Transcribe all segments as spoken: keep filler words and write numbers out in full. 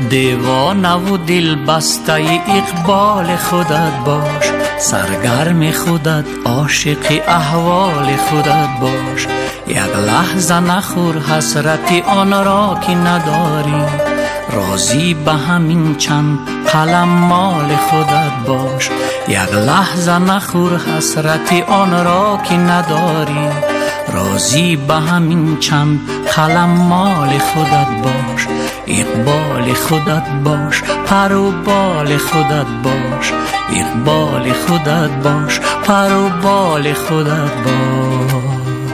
دیوانه و دل بسته اقبال خودت باش، سرگرم خودت عاشق احوال خودت باش. یک لحظه نخور حسرت آن را که نداری، راضی به همین چند قلم مال خودت باش. یک لحظه نخور حسرت آن را که نداری، راضی به همین چند قلم مال خودت باش. اقبال خودت باش، پر و بال خودت باش. اقبال خودت باش، پر و بال خودت باش.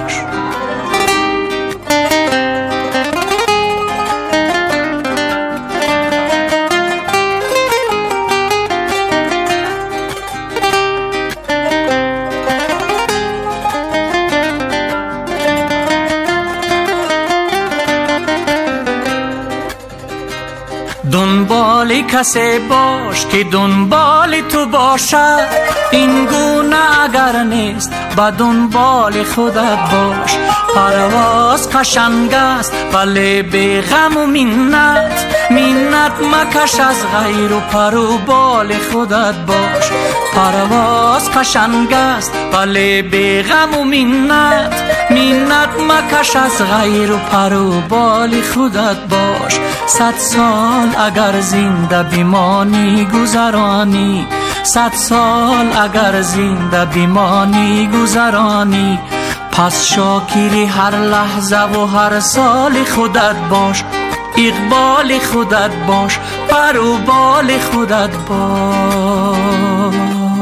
دنبال کسی باش که دنبال تو باشد، این گونه اگر نیست با دنبال خودت باش. پرواز قشنگ است ولی بی غم و منت، منت مکش از غیر و پر و بال خودت باش. پرواز قشنگ است ولی بی غم و منت، منت مکش از غیر و پر و بال خودت باش. صد سال اگر زنده بمانی گذرانی، صد سال اگر زنده بمانی گذرانی، پس شاکر هر لحظه و هر سال خودت باش. اقبال خودت باش، پر و بال خودت باش.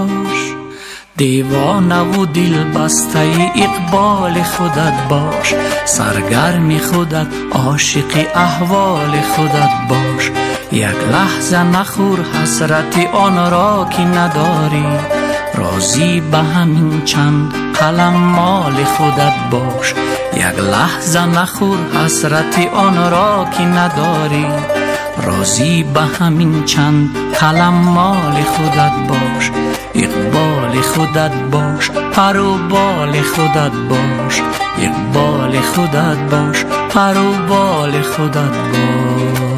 دیوانه و دل بسته اقبال خودت باش، سرگرم خودت عاشق احوال خودت باش. یک لحظه نخور حسرت آن را که نداری، راضی به همین چند قلم مال خودت باش. یک لحظه نخور حسرت آن را که نداری، راضی به همین چند قلم مال خودت باش. اقبال خودت باش، پر و بال خودت باش. اقبال خودت باش، پر و بال خودت باش.